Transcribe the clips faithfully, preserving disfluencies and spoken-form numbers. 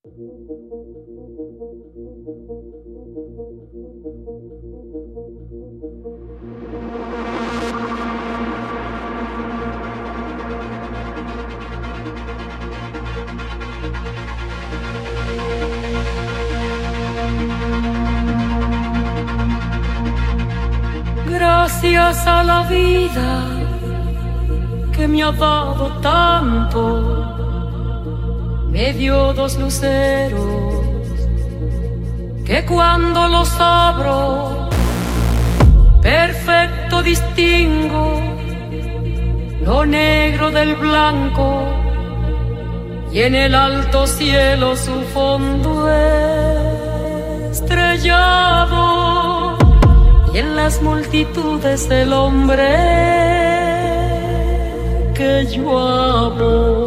Gracias a la vida que me ha dado tanto, me dio dos luceros que cuando los abro perfecto distingo lo negro del blanco y en el alto cielo su fondo estrellado y en las multitudes el hombre que yo amo.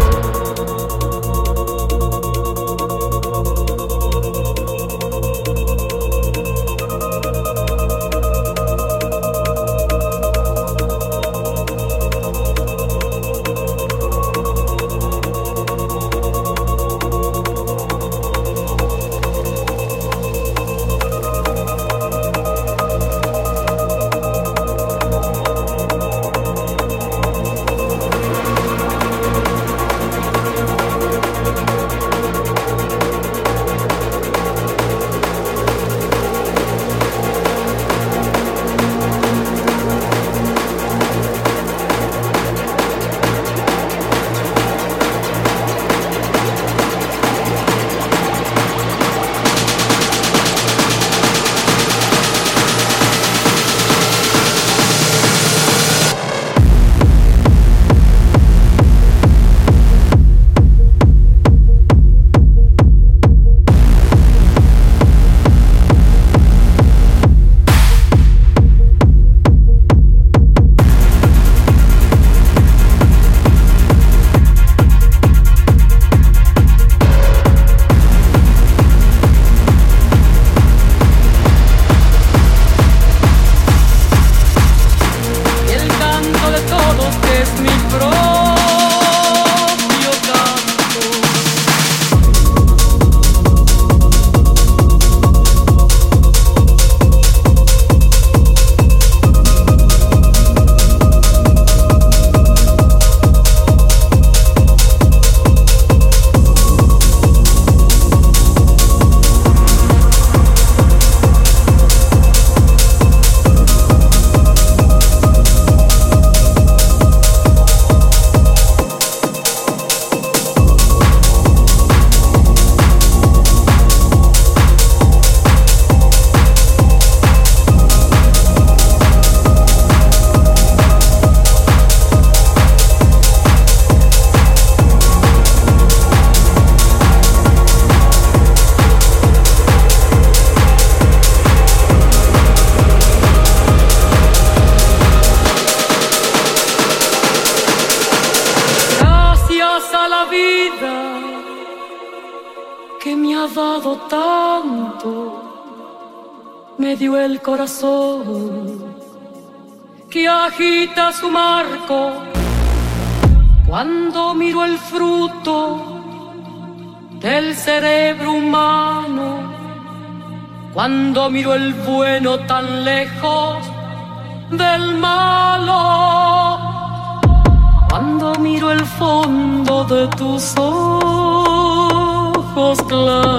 Que me ha dado tanto, me dio el corazón que agita su marco cuando miro el fruto del cerebro humano, cuando miro el bueno tan lejos del malo, cuando miro el fondo de tus ojos claros.